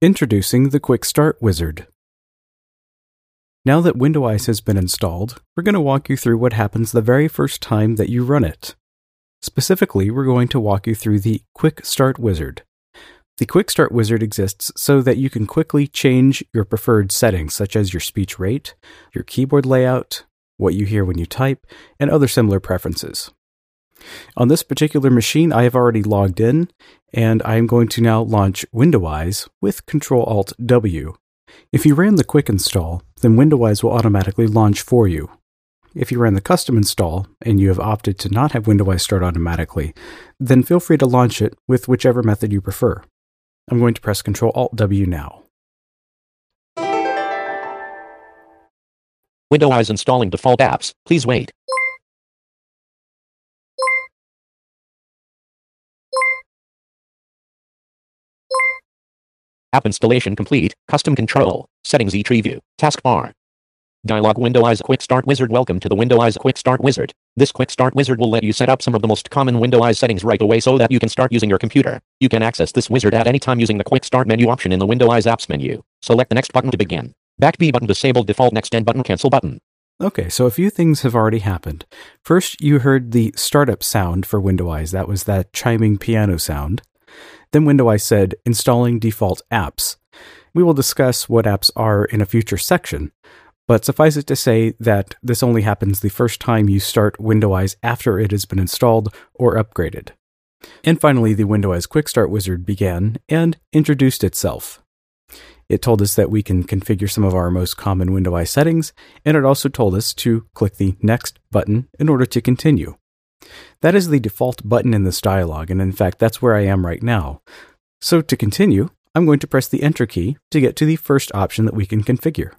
Introducing the Quick Start Wizard. Now that Windowize has been installed, we're going to walk you through what happens the very first time that you run it. Specifically, we're going to walk you through the Quick Start Wizard. The Quick Start Wizard exists so that you can quickly change your preferred settings, such as your speech rate, your keyboard layout, what you hear when you type, and other similar preferences. On this particular machine, I have already logged in, and I am going to now launch Windowize with Ctrl-Alt-W. If you ran the quick install, then Windowize will automatically launch for you. If you ran the custom install, and you have opted to not have Windowize start automatically, then feel free to launch it with whichever method you prefer. I'm going to press Ctrl-Alt-W now. Windowize installing default apps. Please wait. App installation complete. Custom control. Settings eTreeView. Taskbar. Dialog Windowize Quick Start Wizard. Welcome to the Windowize Quick Start Wizard. This Quick Start Wizard will let you set up some of the most common Windowize settings right away so that you can start using your computer. You can access this wizard at any time using the Quick Start menu option in the Windowize Apps menu. Select the Next button to begin. Back B button disable default Next End button cancel button. Okay, so a few things have already happened. First, you heard the startup sound for Windowize. That was that chiming piano sound. Then Windowize said, installing default apps. We will discuss what apps are in a future section, but suffice it to say that this only happens the first time you start Windowize after it has been installed or upgraded. And finally, the Windowize Quick Start Wizard began and introduced itself. It told us that we can configure some of our most common Windowize settings, and it also told us to click the Next button in order to continue. That is the default button in this dialog, and in fact, that's where I am right now. So to continue, I'm going to press the Enter key to get to the first option that we can configure.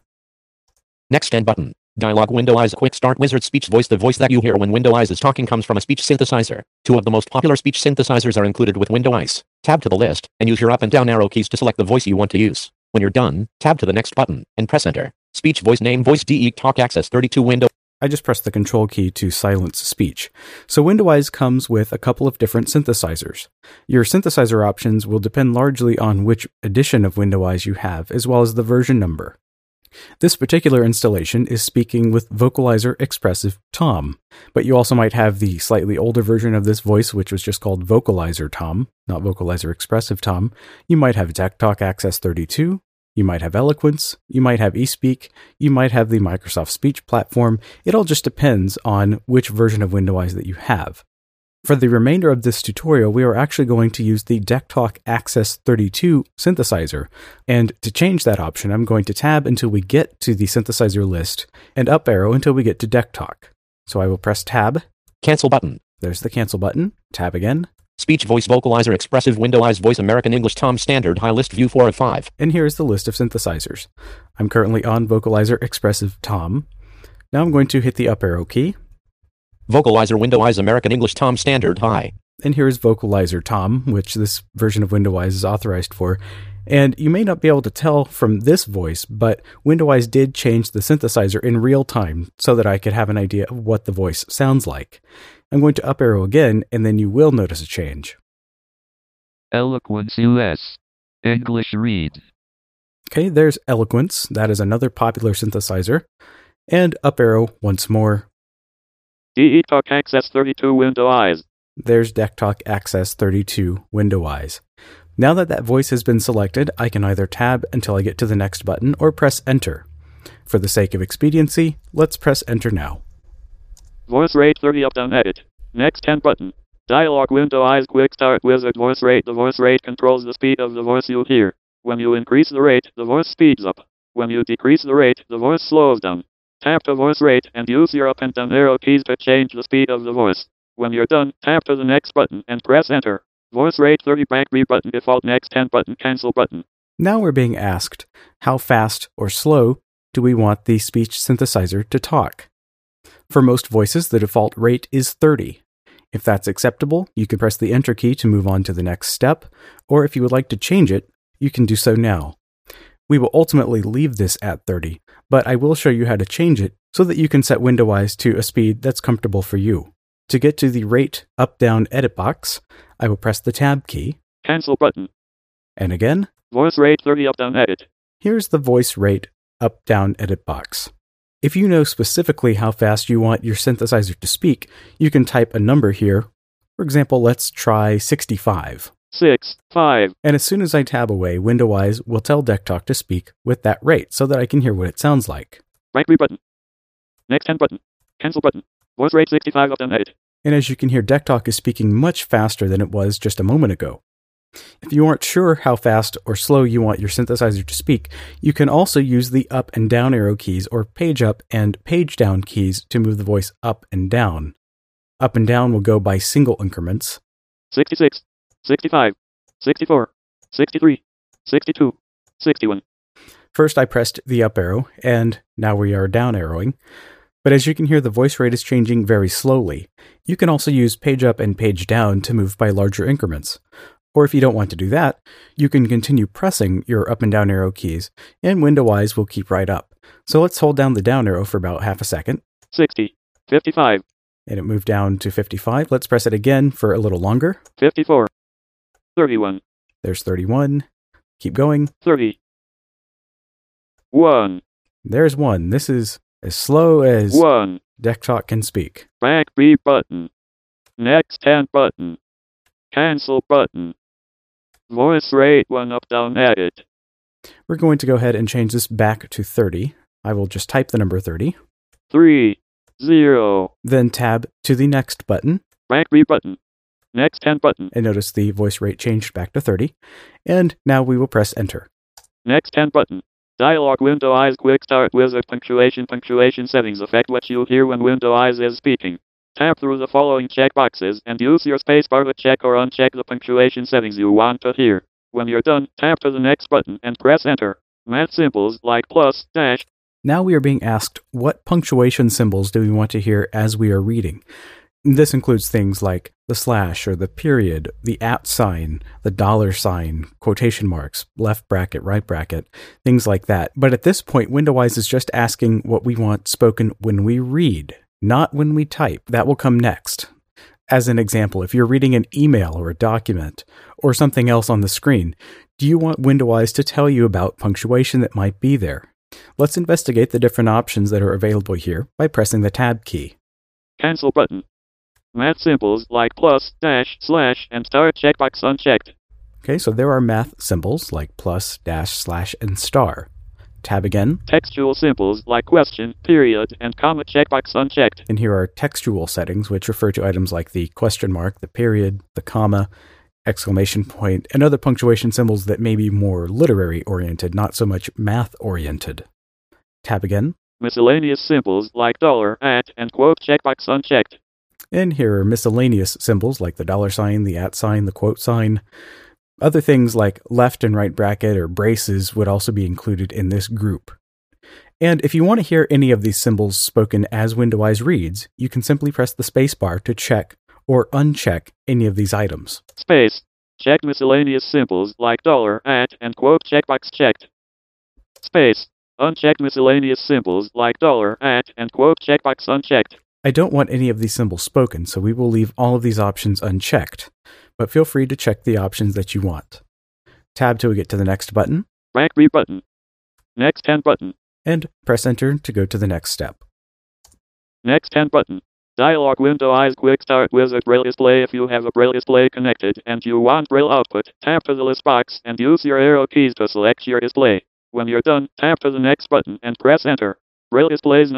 Next End button. Dialog Windowize Quick Start Wizard Speech Voice. The voice that you hear when Windowize is talking comes from a speech synthesizer. Two of the most popular speech synthesizers are included with Windowize. Tab to the list, and use your up and down arrow keys to select the voice you want to use. When you're done, tab to the Next button, and press Enter. Speech Voice Name Voice DE Talk Access 32 Window. I just pressed the Control key to silence speech. So Windowize comes with a couple of different synthesizers. Your synthesizer options will depend largely on which edition of Windowize you have, as well as the version number. This particular installation is speaking with Vocalizer Expressive Tom, but you also might have the slightly older version of this voice, which was just called Vocalizer Tom, not Vocalizer Expressive Tom. You might have DeckTalk Access 32. You might have Eloquence, you might have eSpeak, you might have the Microsoft Speech platform. It all just depends on which version of Windowize that you have. For the remainder of this tutorial, we are actually going to use the DeckTalk Access 32 synthesizer. And to change that option, I'm going to tab until we get to the synthesizer list and up arrow until we get to DeckTalk. So I will press Tab. Cancel button. There's the cancel button. Tab again. Speech Voice Vocalizer Expressive Windowize Voice American English Tom Standard High List View 4 of 5. And here's the list of synthesizers. I'm currently on Vocalizer Expressive Tom. Now I'm going to hit the up arrow key. Vocalizer Windowize American English Tom Standard High. And here's Vocalizer Tom, which this version of Windowize is authorized for. And you may not be able to tell from this voice, but Windowize did change the synthesizer in real time so that I could have an idea of what the voice sounds like. I'm going to up arrow again, and then you will notice a change. Eloquence US. English read. Okay, there's Eloquence. That is another popular synthesizer. And up arrow once more. DE Talk Access 32 Windowize. There's DeckTalk Access 32 Windowize. Now that that voice has been selected, I can either tab until I get to the next button or press Enter. For the sake of expediency, let's press Enter now. Voice rate 30 up down edit. Next 10 button. Dialog Windowize Quick Start Wizard Voice rate. The voice rate controls the speed of the voice you hear. When you increase the rate, the voice speeds up. When you decrease the rate, the voice slows down. Tap the voice rate and use your up and down arrow keys to change the speed of the voice. When you're done, tap to the Next button and press Enter. Voice rate 30 back B button default Next 10 button cancel button. Now we're being asked, how fast or slow do we want the speech synthesizer to talk? For most voices, the default rate is 30. If that's acceptable, you can press the Enter key to move on to the next step, or if you would like to change it, you can do so now. We will ultimately leave this at 30, but I will show you how to change it so that you can set Windowize to a speed that's comfortable for you. To get to the Rate Up-Down edit box, I will press the Tab key. Cancel button. And again. Voice rate 30 up down edit. Here's the voice rate up-down edit box. If you know specifically how fast you want your synthesizer to speak, you can type a number here. For example, let's try 65. 6, 5. And as soon as I tab away, WindowEyes will tell DeckTalk to speak with that rate so that I can hear what it sounds like. Right read button. Next 10 button. Cancel button. Voice rate 65 up down edit. And as you can hear, DeckTalk is speaking much faster than it was just a moment ago. If you aren't sure how fast or slow you want your synthesizer to speak, you can also use the up and down arrow keys or page up and page down keys to move the voice up and down. Up and down will go by single increments. 66, 65, 64, 63, 62, 61. First I pressed the up arrow, and now we are down arrowing. But as you can hear, the voice rate is changing very slowly. You can also use page up and page down to move by larger increments. Or if you don't want to do that, you can continue pressing your up and down arrow keys, and WindowEyes will keep right up. So let's hold down the down arrow for about half a second. 60, 55, And it moved down to 55. Let's press it again for a little longer. 54, 31, There's 31. Keep going. 30, 1, There's 1. This is as slow as 1. DeckTalk can speak. Back B button. Next 10 button. Cancel button. Voice rate 1 up down edit. We're going to go ahead and change this back to 30. I will just type the number 30. 3, 0. Then tab to the next button. Back B button. Next 10 button. And notice the voice rate changed back to 30. And now we will press enter. Next 10 button. Dialog WindowEyes Quick Start Wizard punctuation settings affect what you hear when WindowEyes is speaking. Tap through the following checkboxes and use your spacebar to check or uncheck the punctuation settings you want to hear. When you're done, tap to the next button and press enter. Math symbols like plus, dash. Now we are being asked what punctuation symbols do we want to hear as we are reading. This includes things like the slash or the period, the @ sign, the $sign, quotation marks, left bracket, right bracket, things like that. But at this point, WindowEyes is just asking what we want spoken when we read, not when we type. That will come next. As an example, if you're reading an email or a document or something else on the screen, do you want WindowEyes to tell you about punctuation that might be there? Let's investigate the different options that are available here by pressing the Tab key. Cancel button. Math symbols like plus, dash, slash, and star checkbox unchecked. Okay, so there are math symbols like plus, dash, slash, and star. Tab again. Textual symbols like question, period, and comma checkbox unchecked. And here are textual settings, which refer to items like the question mark, the period, the comma, exclamation point, and other punctuation symbols that may be more literary oriented, not so much math oriented. Tab again. Miscellaneous symbols like $, at, and quote checkbox unchecked. And here are miscellaneous symbols like the $sign, the @ sign, the quote sign. Other things like left and right bracket or braces would also be included in this group. And if you want to hear any of these symbols spoken as WindowEyes reads, you can simply press the spacebar to check or uncheck any of these items. Space. Check miscellaneous symbols like $, at, and quote checkbox checked. Space. Uncheck miscellaneous symbols like $, at, and quote checkbox unchecked. I don't want any of these symbols spoken, so we will leave all of these options unchecked, but feel free to check the options that you want. Tab till we get to the next button. Back B button. Next 10 button. And press enter to go to the next step. Next 10 button. Dialog WindowEyes Quick Start Wizard Braille Display. If you have a Braille display connected and you want Braille output, tap to the list box and use your arrow keys to select your display. When you're done, tap to the next button and press enter. Braille displays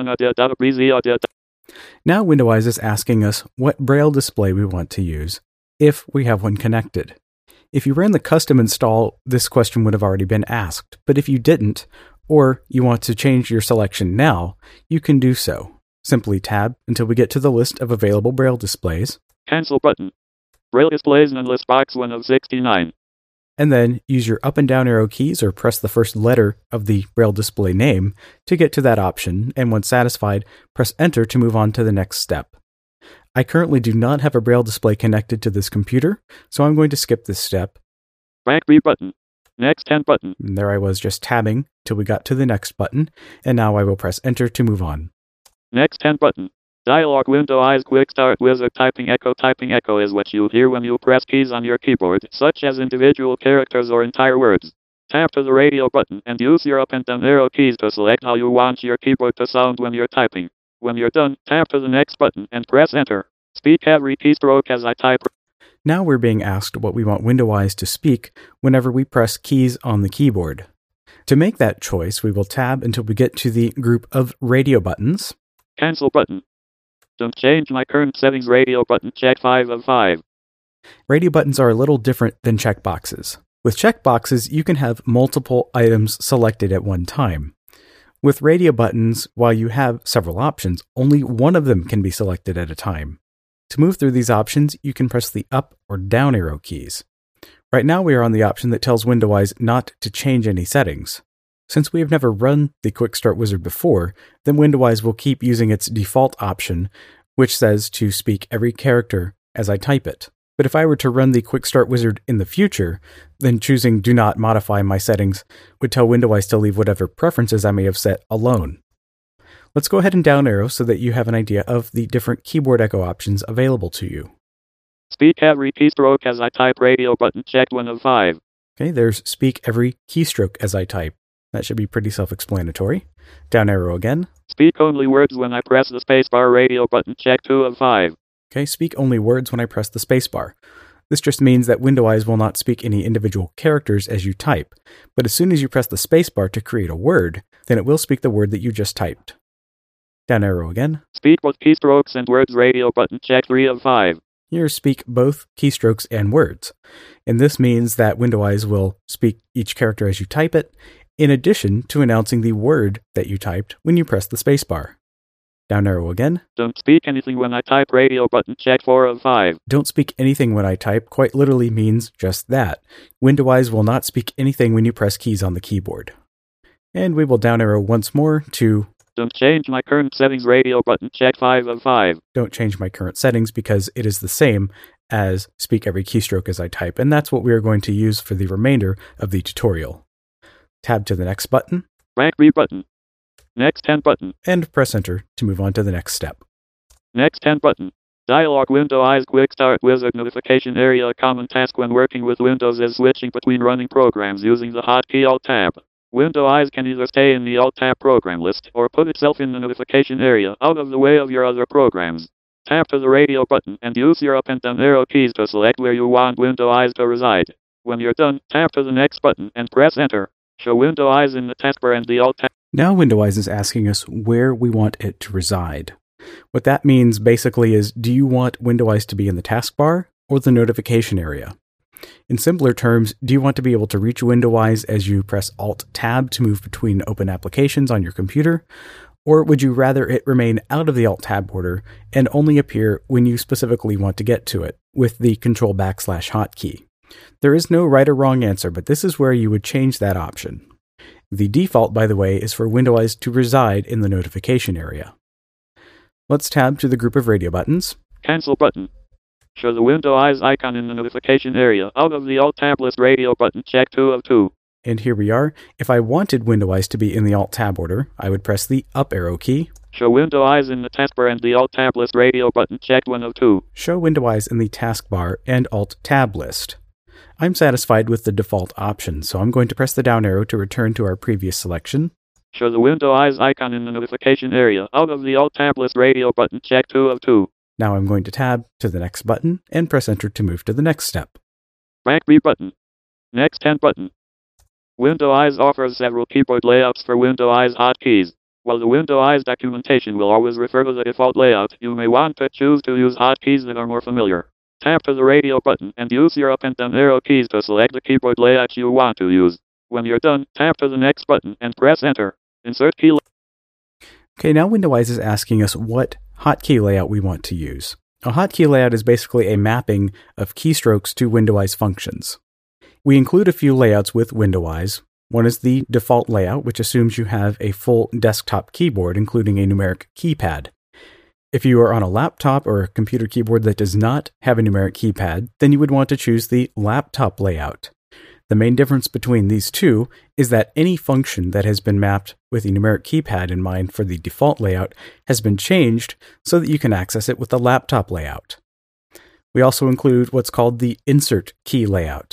Now WindowEyes is asking us what Braille display we want to use, if we have one connected. If you ran the custom install, this question would have already been asked, but if you didn't, or you want to change your selection now, you can do so. Simply tab until we get to the list of available Braille displays. Cancel button. Braille displays in list box 1 of 69. And then use your up and down arrow keys or press the first letter of the Braille display name to get to that option, and once satisfied, press enter to move on to the next step. I currently do not have a Braille display connected to this computer, so I'm going to skip this step. Back B button. Next 10 button. And there I was just tabbing till we got to the next button, and now I will press enter to move on. Next 10 button. Dialog WindowEyes Quick Start Wizard Typing Echo. Typing echo is what you hear when you press keys on your keyboard, such as individual characters or entire words. tap to the radio button and use your up and down arrow keys to select how you want your keyboard to sound when you're typing. When you're done, tap to the next button and press enter. Speak every keystroke as I type. Now we're being asked what we want Window-Eyes to speak whenever we press keys on the keyboard. To make that choice, we will tab until we get to the group of radio buttons. Cancel button. Don't change my current settings radio button. Check 5 of 5. Radio buttons are a little different than checkboxes. With checkboxes, you can have multiple items selected at one time. With radio buttons, while you have several options, only one of them can be selected at a time. To move through these options, you can press the up or down arrow keys. Right now we are on the option that tells Window-Eyes not to change any settings. Since we have never run the Quick Start Wizard before, then Window-Eyes will keep using its default option, which says to speak every character as I type it. But if I were to run the Quick Start Wizard in the future, then choosing Do Not Modify My Settings would tell Window-Eyes to leave whatever preferences I may have set alone. Let's go ahead and down arrow so that you have an idea of the different keyboard echo options available to you. Speak every keystroke as I type radio button. Check 1 of 5. Okay, there's speak every keystroke as I type. That should be pretty self-explanatory. Down arrow again. Speak only words when I press the spacebar radio button. Check 2 of 5. Okay, speak only words when I press the spacebar. This just means that Window-Eyes will not speak any individual characters as you type, but as soon as you press the spacebar to create a word, then it will speak the word that you just typed. Down arrow again. Speak both keystrokes and words radio button. Check 3 of 5. Here, speak both keystrokes and words. And this means that Window-Eyes will speak each character as you type it, in addition to announcing the word that you typed when you press the spacebar. Down arrow again. Don't speak anything when I type radio button. Check 4 of 5. Don't speak anything when I type quite literally means just that. Window-Eyes will not speak anything when you press keys on the keyboard. And we will down arrow once more to Don't change my current settings radio button. Check 5 of 5. Don't change my current settings because it is the same as speak every keystroke as I type, and that's what we are going to use for the remainder of the tutorial. Tab to the next button. Rank B button. Next 10 button. And press enter to move on to the next step. Next 10 button. Dialog Window-Eyes Quick Start Wizard notification area. A common task when working with Windows is switching between running programs using the hotkey Alt-Tab. Window-Eyes can either stay in the Alt-Tab program list or put itself in the notification area out of the way of your other programs. Tap to the radio button and use your up and down arrow keys to select where you want Window-Eyes to reside. When you're done, tap to the next button and press enter. Show Window-Eyes in the taskbar and the Alt-Tab. Now Window-Eyes is asking us where we want it to reside. What that means basically is, do you want Window-Eyes to be in the taskbar or the notification area? In simpler terms, do you want to be able to reach Window-Eyes as you press Alt-Tab to move between open applications on your computer? Or would you rather it remain out of the Alt-Tab border and only appear when you specifically want to get to it with the Control / hotkey? There is no right or wrong answer, but this is where you would change that option. The default, by the way, is for Window-Eyes to reside in the notification area. Let's tab to the group of radio buttons. Cancel button. Show the Window-Eyes icon in the notification area out of the Alt-Tab list radio button. Check 2 of 2. And here we are. If I wanted Window-Eyes to be in the Alt-Tab order, I would press the up arrow key. Show Window-Eyes in the taskbar and the Alt-Tab list radio button. Check 1 of 2. Show Window-Eyes in the taskbar and Alt-Tab list. I'm satisfied with the default option, so I'm going to press the down arrow to return to our previous selection. Show the Window-Eyes icon in the notification area out of the Alt-Tab list radio button. Check 2 of 2. Now I'm going to tab to the next button and press enter to move to the next step. Rank B button. Next 10 button. Window-Eyes offers several keyboard layouts for Window-Eyes hotkeys. While the Window-Eyes documentation will always refer to the default layout, you may want to choose to use hotkeys that are more familiar. Tap to the radio button and use your up and down arrow keys to select the keyboard layout you want to use. When you're done, tap to the next button and press enter. Insert key. Okay, now Window-Eyes is asking us what hotkey layout we want to use. A hotkey layout is basically a mapping of keystrokes to Window-Eyes functions. We include a few layouts with Window-Eyes. One is the default layout, which assumes you have a full desktop keyboard, including a numeric keypad. If you are on a laptop or a computer keyboard that does not have a numeric keypad, then you would want to choose the laptop layout. The main difference between these two is that any function that has been mapped with a numeric keypad in mind for the default layout has been changed so that you can access it with the laptop layout. We also include what's called the insert key layout.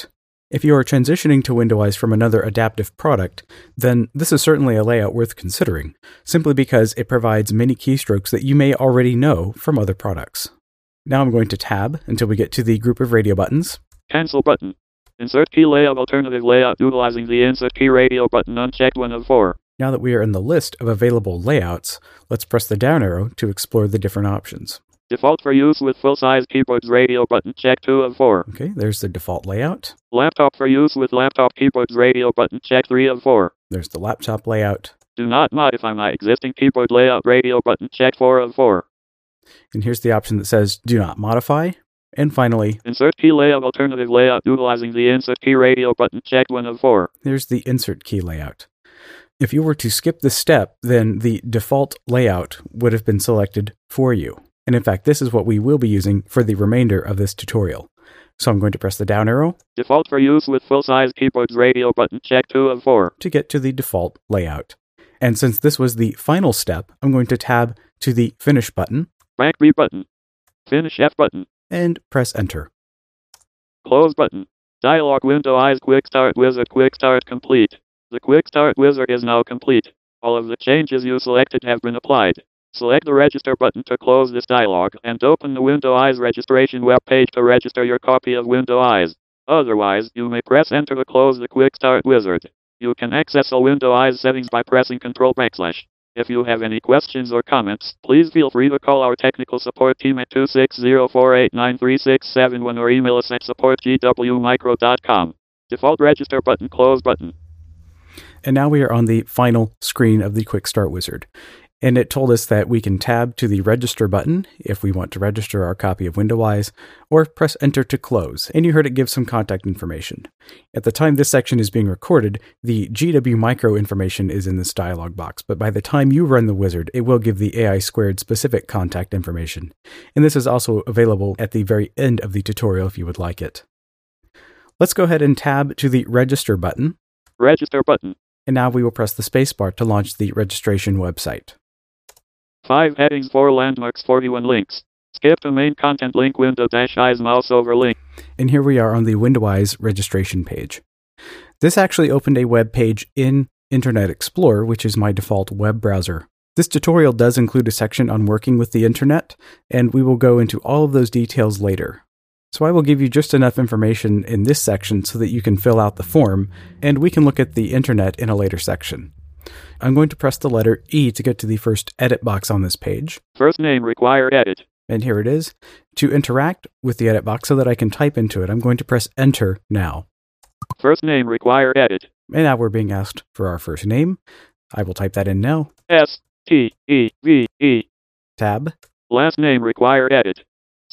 If you are transitioning to Windowize from another adaptive product, then this is certainly a layout worth considering, simply because it provides many keystrokes that you may already know from other products. Now I'm going to tab until we get to the group of radio buttons. Cancel button. Insert key layout alternative layout utilizing the insert key radio button unchecked 1 of 4. Now that we are in the list of available layouts, let's press the down arrow to explore the different options. Default for use with full-size keyboards radio button check 2 of 4. Okay, there's the default layout. Laptop for use with laptop keyboards radio button check 3 of 4. There's the laptop layout. Do not modify my existing keyboard layout radio button check 4 of 4. And here's the option that says do not modify. And finally, insert key layout alternative layout utilizing the insert key radio button check 1 of 4. There's the insert key layout. If you were to skip this step, then the default layout would have been selected for you. And in fact, this is what we will be using for the remainder of this tutorial. So I'm going to press the down arrow. Default for use with full-size keyboards radio button check 2 of 4. To get to the default layout. And since this was the final step, I'm going to tab to the Finish button. Back B button. Finish F button. And press Enter. Close button. Dialog window eyes Quick Start Wizard Quick Start complete. The Quick Start Wizard is now complete. All of the changes you selected have been applied. Select the Register button to close this dialog, and open the Windowize registration web page to register your copy of Windowize. Otherwise, you may press Enter to close the Quick Start Wizard. You can access all Windowize settings by pressing Ctrl/. If you have any questions or comments, please feel free to call our technical support team at 260-489-3671 or email us at support@gwmicro.com. Default Register button, Close button. And now we are on the final screen of the Quick Start Wizard. And it told us that we can tab to the Register button if we want to register our copy of Windowize, or press Enter to close, and you heard it give some contact information. At the time this section is being recorded, the GW Micro information is in this dialog box, but by the time you run the wizard, it will give the AI Squared specific contact information. And this is also available at the very end of the tutorial if you would like it. Let's go ahead and tab to the Register button. Register button. And now we will press the spacebar to launch the registration website. 5 headings, 4 landmarks, 41 links. Skip to main content link window-eyes mouse over link. And here we are on the Windowize registration page. This actually opened a web page in Internet Explorer, which is my default web browser. This tutorial does include a section on working with the internet, and we will go into all of those details later. So I will give you just enough information in this section so that you can fill out the form, and we can look at the internet in a later section. I'm going to press the letter E to get to the first edit box on this page. First name require edit. And here it is. To interact with the edit box so that I can type into it, I'm going to press Enter now. First name require edit. And now we're being asked for our first name. I will type that in now. S-T-E-V-E. Tab. Last name require edit.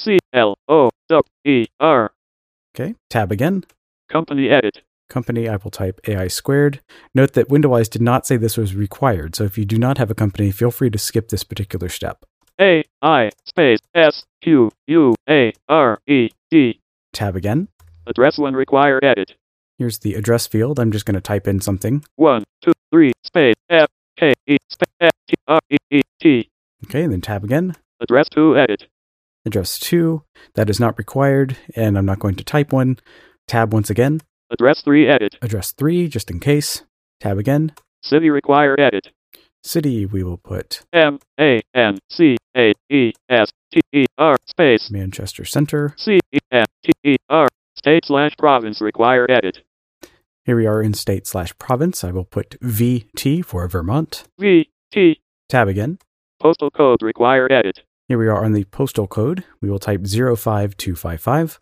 C-L-O-W-E-R. Okay, tab again. Company edit. Company, I will type AI Squared. Note that Windowize did not say this was required, so if you do not have a company, feel free to skip this particular step. A-I space S-Q-U-A-R-E-D. Tab again. Address 1 require edit. Here's the address field. I'm just going to type in something. 1, 2, 3 space F-K-E space F-T-R-E-E-T. Okay, then tab again. Address 2 edit. Address 2, that is not required, and I'm not going to type one. Tab once again. Address 3 edit. Address 3, just in case. Tab again. City require edit. City, we will put M-A-N-C-A-E-S-T-E-R space Manchester Center. C-E-N-T-E-R. State/province require edit. Here we are in state/province. I will put VT for Vermont. V-T. Tab again. Postal code require edit. Here we are on the postal code. We will type 05255.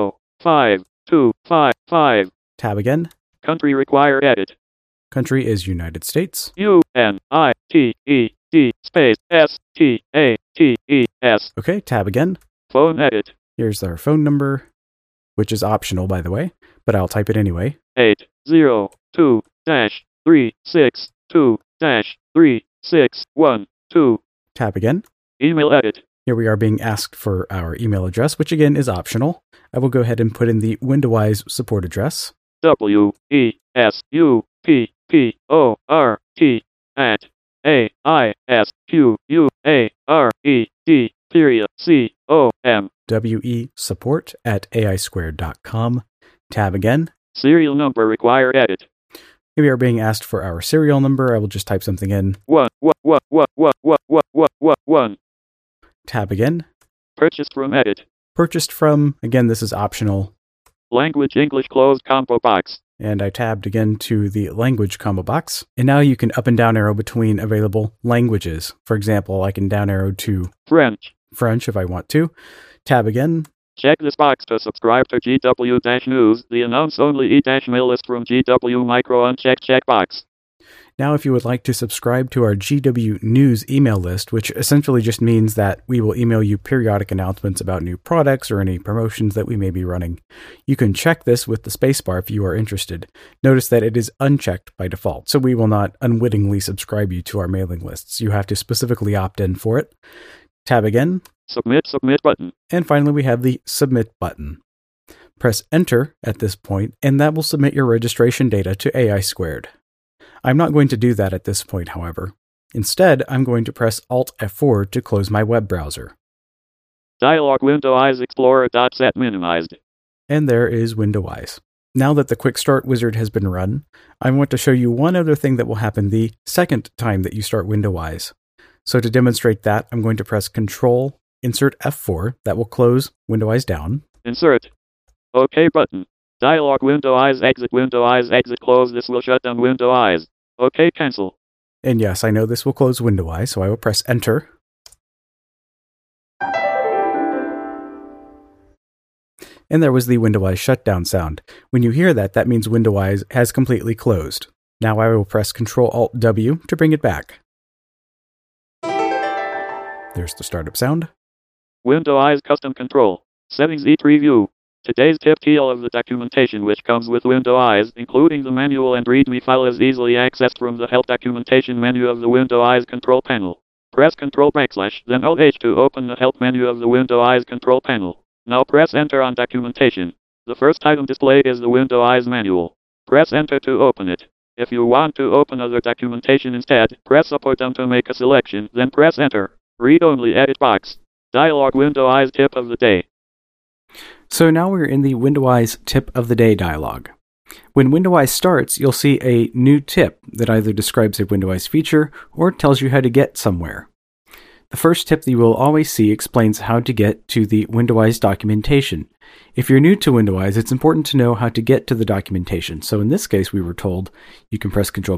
05255. Tab again. Country require edit. Country is United States. U-N-I-T-E-D space S-T-A-T-E-S. Okay, tab again. Phone edit. Here's our phone number, which is optional, by the way, but I'll type it anyway. 802-362-3612. Tab again. Email edit. Here we are being asked for our email address, which again is optional. I will go ahead and put in the Windowize support address. WESUPPORT@AISQUARED.com. WE support@AISquared.com. Tab again. Serial number required edit. Here we are being asked for our serial number. I will just type something in. 1. Tab again. Purchased from edit. Purchased from, again, this is optional. Language English closed combo box. And I tabbed again to the language combo box. And now you can up and down arrow between available languages. For example, I can down arrow to French if I want to. Tab again. Check this box to subscribe to GW-News, the announce-only e-mail list from GW Micro uncheck checkbox. Now, if you would like to subscribe to our GW News email list, which essentially just means that we will email you periodic announcements about new products or any promotions that we may be running, you can check this with the spacebar if you are interested. Notice that it is unchecked by default, so we will not unwittingly subscribe you to our mailing lists. You have to specifically opt in for it. Tab again. Submit button. And finally, we have the Submit button. Press Enter at this point, and that will submit your registration data to AI Squared. I'm not going to do that at this point, however. Instead, I'm going to press Alt F4 to close my web browser. Dialog window Eyes Explorer .set minimized. And there is Window Eyes. Now that the Quick Start Wizard has been run, I want to show you one other thing that will happen the second time that you start Window Eyes. So to demonstrate that, I'm going to press Control Insert F4. That will close Window Eyes down. Insert. OK button. Dialog Window Eyes exit close. This will shut down Window Eyes. OK cancel. And yes, I know this will close Window Eyes, so I will press Enter. And there was the Window Eyes shutdown sound. When you hear that, that means Window Eyes has completely closed. Now I will press Control Alt W to bring it back. There's the startup sound. Window Eyes custom control. Settings E preview. Today's tip TL of the documentation which comes with Window Eyes, including the manual and README file, is easily accessed from the Help Documentation menu of the Window Eyes control panel. Press Ctrl / then Alt H to open the Help menu of the Window Eyes control panel. Now press Enter on Documentation. The first item displayed is the Window Eyes manual. Press Enter to open it. If you want to open other documentation instead, press up or down to make a selection, then press Enter. Read only edit box. Dialog Window Eyes tip of the day. So now we're in the Window Eyes Tip of the Day dialog. When Window Eyes starts, you'll see a new tip that either describes a Window Eyes feature or tells you how to get somewhere. The first tip that you will always see explains how to get to the Window Eyes documentation. If you're new to Window Eyes, it's important to know how to get to the documentation. So in this case, we were told you can press Ctrl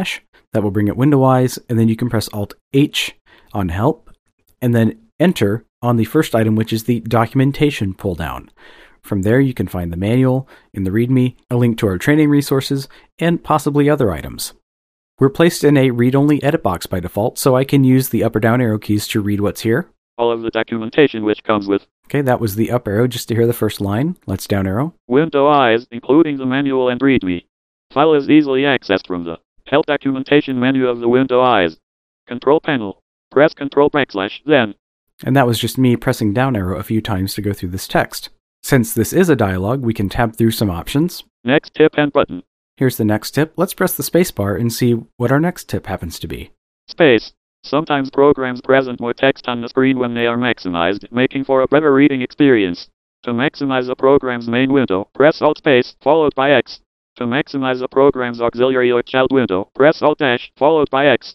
/ that will bring up Window Eyes, and then you can press Alt H on Help, and then Enter on the first item, which is the documentation pull down. From there, you can find the manual, in the README, a link to our training resources, and possibly other items. We're placed in a read-only edit box by default, so I can use the up or down arrow keys to read what's here. All of the documentation which comes with. Okay, that was the up arrow just to hear the first line. Let's down arrow. Window Eyes, including the manual and README. File is easily accessed from the Help Documentation menu of the Window Eyes control panel. Press Ctrl / then. And that was just me pressing down arrow a few times to go through this text. Since this is a dialog, we can tab through some options. Next tip and button. Here's the next tip. Let's press the spacebar and see what our next tip happens to be. Space. Sometimes programs present more text on the screen when they are maximized, making for a better reading experience. To maximize a program's main window, press Alt space, followed by X. To maximize a program's auxiliary or child window, press Alt - followed by X.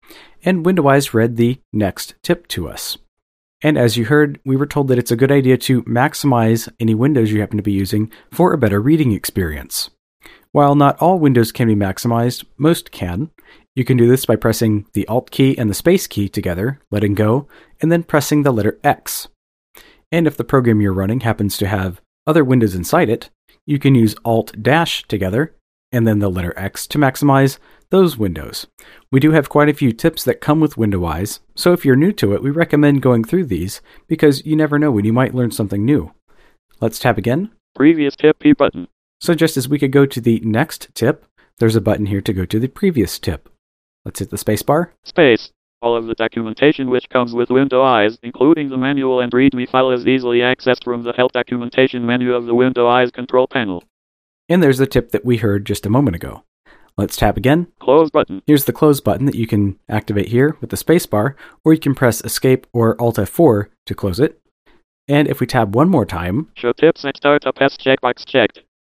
And Window Eyes read the next tip to us. And as you heard, we were told that it's a good idea to maximize any windows you happen to be using for a better reading experience. While not all windows can be maximized, most can. You can do this by pressing the Alt key and the Space key together, letting go, and then pressing the letter X. And if the program you're running happens to have other windows inside it, you can use Alt - together, and then the letter X to maximize those windows. We do have quite a few tips that come with Window Eyes, so if you're new to it, we recommend going through these, because you never know when you might learn something new. Let's tab again. Previous tip P button. So just as we could go to the next tip, there's a button here to go to the previous tip. Let's hit the spacebar. Space. All of the documentation which comes with Window Eyes, including the manual and README file, is easily accessed from the Help Documentation menu of the Window Eyes control panel. And there's the tip that we heard just a moment ago. Let's tap again. Close button. Here's the close button that you can activate here with the spacebar, or you can press Escape or Alt F4 to close it. And if we tab one more time, Show tips at startup S checkbox checked.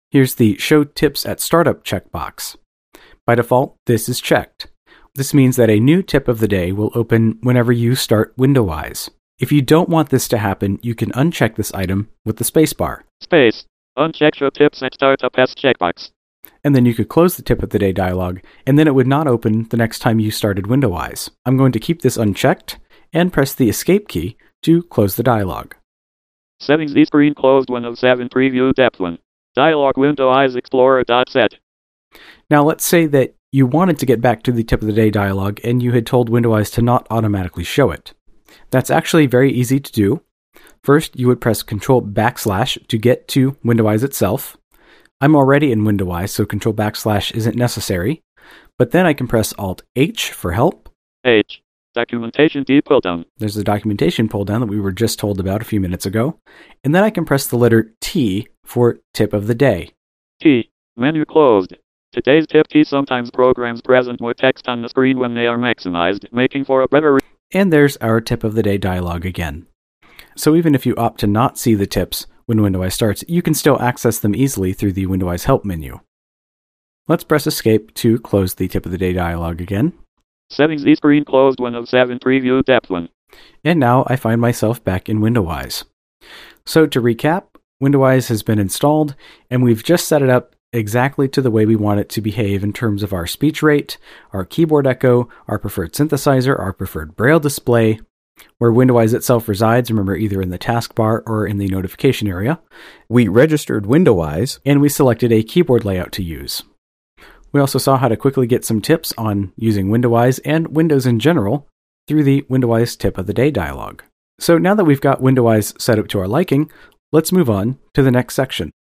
Here's the Show Tips at Startup checkbox. By default, this is checked. This means that a new tip of the day will open whenever you start WindowWise. If you don't want this to happen, you can uncheck this item with the spacebar. Space. Uncheck Show Tips at Startup as checkbox. And then you could close the Tip of the Day dialog, and then it would not open the next time you started WindowWise. I'm going to keep this unchecked and press the Escape key to close the dialog. Settings Z screen closed Windows 7 preview depth 1. Dialog WindowWise Explorer.set. Now let's say that you wanted to get back to the Tip of the Day dialog and you had told WindowWise to not automatically show it. That's actually very easy to do. First, you would press Control / to get to WindowWise itself. I'm already in WindowWise, so Control / isn't necessary. But then I can press Alt-H for help. H. Documentation D pull down. There's the documentation pull down that we were just told about a few minutes ago. And then I can press the letter T for Tip of the Day. T. Menu closed. Today's tip key sometimes programs present with text on the screen when they are maximized, making for a better And there's our Tip of the Day dialog again. So even if you opt to not see the tips when WindowWise starts, you can still access them easily through the WindowWise Help menu. Let's press Escape to close the Tip of the Day dialog again. Settings Z screen closed Windows 7 preview depth 1. And now I find myself back in WindowWise. So to recap, WindowWise has been installed, and we've just set it up exactly to the way we want it to behave in terms of our speech rate, our keyboard echo, our preferred synthesizer, our preferred braille display, where WindowWise itself resides, remember, either in the taskbar or in the notification area. We registered WindowWise, and we selected a keyboard layout to use. We also saw how to quickly get some tips on using WindowWise and Windows in general through the WindowWise Tip of the Day dialog. So now that we've got WindowWise set up to our liking, let's move on to the next section.